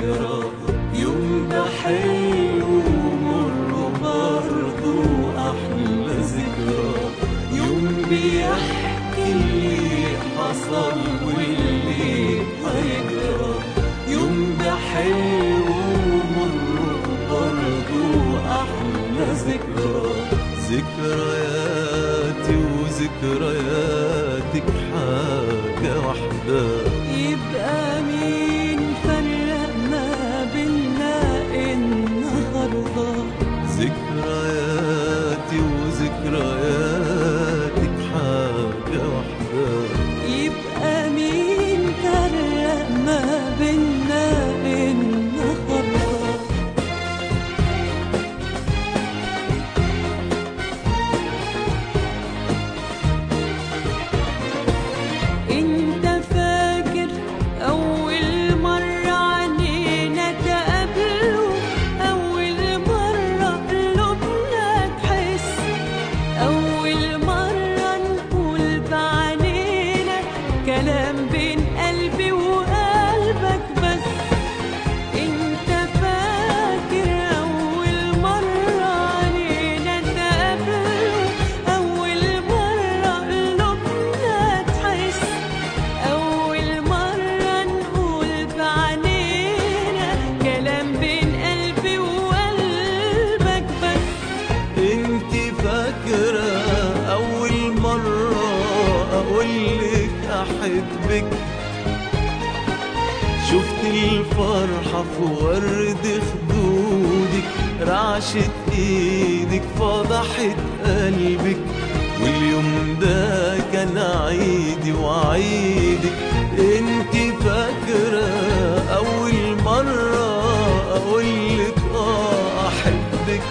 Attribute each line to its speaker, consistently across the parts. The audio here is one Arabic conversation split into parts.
Speaker 1: ذكرى، يوم ده حلو ومر برضه أحلى ذكرى، يوم بيحكي اللي حصل واللي هيجرى، يوم ده حلو ومر برضه أحلى ذكرى. ذكرياتي وذكرياتك حاجة واحدة،
Speaker 2: يبقى مين فرق ما بينا النهارده؟
Speaker 1: ذكرياتي وذكرياتك حاجة واحدة،
Speaker 2: يبقى مين فرق ما بينا النهارده؟ انت فاكر اول مرة عنينا تقابلوا، اول مرة قلوبنا تحس، اول مرة نقول بعنينا كلام بين قلبي وقلبك بس. انت فاكر اول مرة عنينا تقابلوا، اول مرة قلوبنا تحس، أول مرة نقول بعنينا كلام بين قلبي وقلبك بس.
Speaker 1: انتي فاكرة أول مرة أقولك أحبك، شفت الفرحة في ورد خدودك، رعشة ايدك فضحت قلبك، واليوم ده كان عيدي وعيدك. انتي فاكرة أول مرة أقولك أحبك،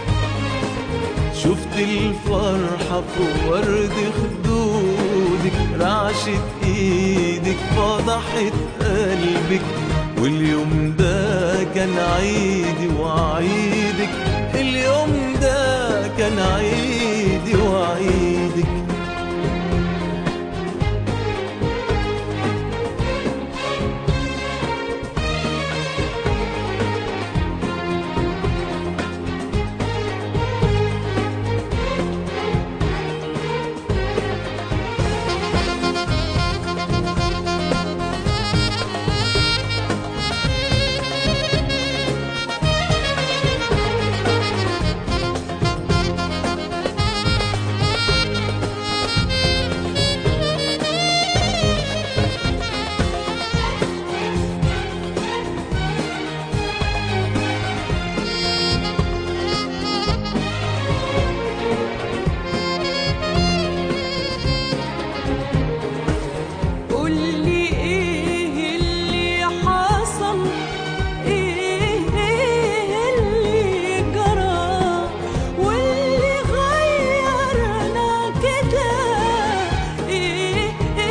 Speaker 1: شفت الفرحة في ورد خدودك، رعشة ايدك فضحت قلبك، واليوم ده كان عيدي وعيدك، اليوم ده كان عيدي وعيدك.
Speaker 2: قولي ايه اللي حصل، ايه اللي جرى، واللي غيرنا كده، ايه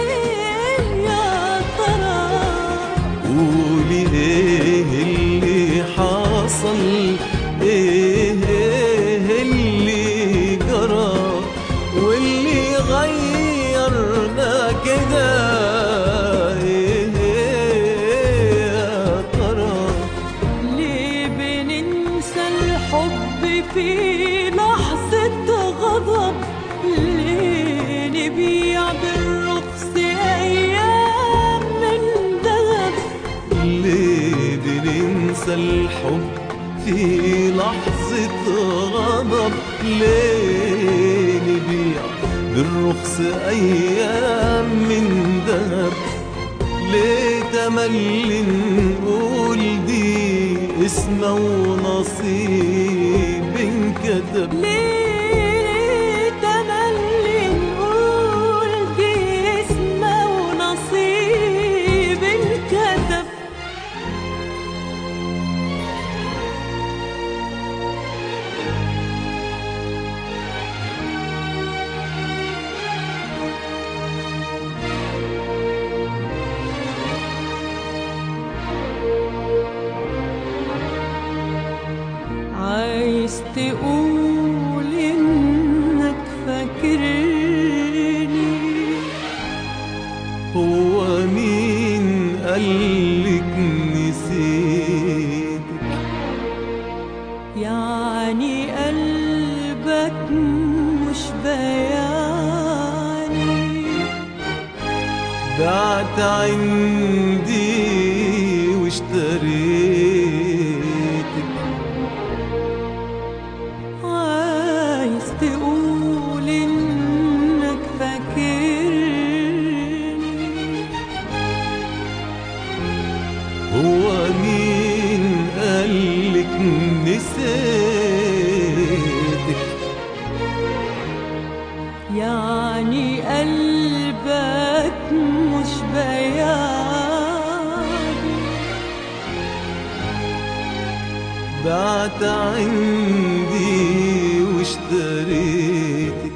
Speaker 2: يا ترى؟
Speaker 1: قولي ايه اللي حصل، ايه اللي جرى، واللي غيرنا كده، ايه يا ترى؟
Speaker 2: ليه بننسى الحب في لحظة غضب؟ ليه نبيع بالرخص أيام من دهب؟
Speaker 1: ليه بننسى الحب في لحظة غضب؟ ليه نبيع بالرخص أيام من دهب؟ ليه تملي نقول دي اسمه ونصيب انكتب؟
Speaker 2: ليه تملي نقول دي اسمه ونصيب انكتب؟ عايز تقول إنك فاكرني،
Speaker 1: هو مين قالك نسيت؟ بعت عندي واشتريتك.
Speaker 2: عايز تقول إنك فاكرني،
Speaker 1: هو مين قالك نسيتك؟
Speaker 2: يعني قلبك مش بياضي.
Speaker 1: بعت عندي واشتريتك.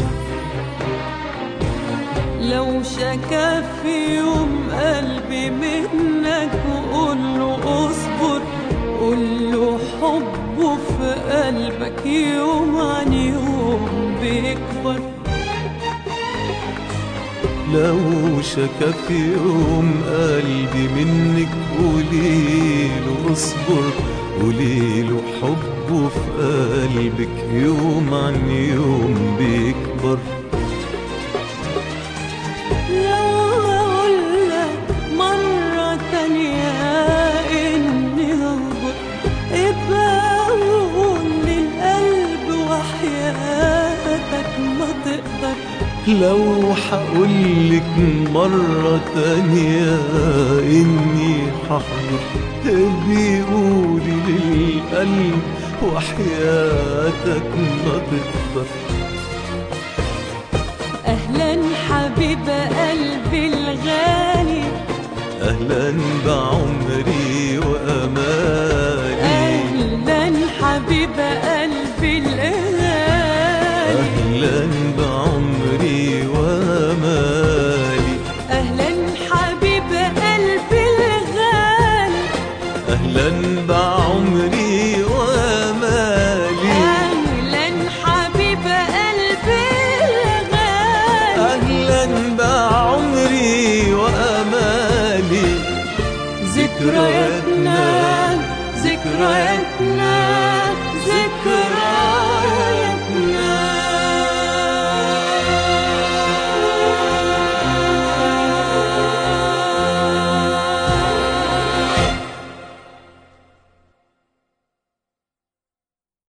Speaker 2: لو شكا في يوم قلبي منك وقول له اصبر، قول له حبه في قلبك يوم عن يوم بيكبر.
Speaker 1: لو شكا في يوم قلبي منك قوليله اصبر، قوليله حبه في قلبك يوم عن يوم بيكبر.
Speaker 2: لو اقولك مرة تانية اني ههجر، ابقى قول للقلب وحياتك ما تقدر.
Speaker 1: لو حقولك مرة تانية إني هحضر، تبي قولي للقلب وحياتك ما تقدر.
Speaker 2: أهلا حبيب قلبي الغالي،
Speaker 1: أهلا بعمري وأمالي.
Speaker 2: أهلا حبيب قلبي الغالي،
Speaker 1: أهلا بعمري وأمالي.
Speaker 2: أهلا حبيب قلبي الغالي،
Speaker 1: أهلا بعمري وأمالي.
Speaker 2: أهلا حبيب قلبي الغالي،
Speaker 1: أهلا بعمري وأمالي.
Speaker 2: ذكرياتنا ذكرياتنا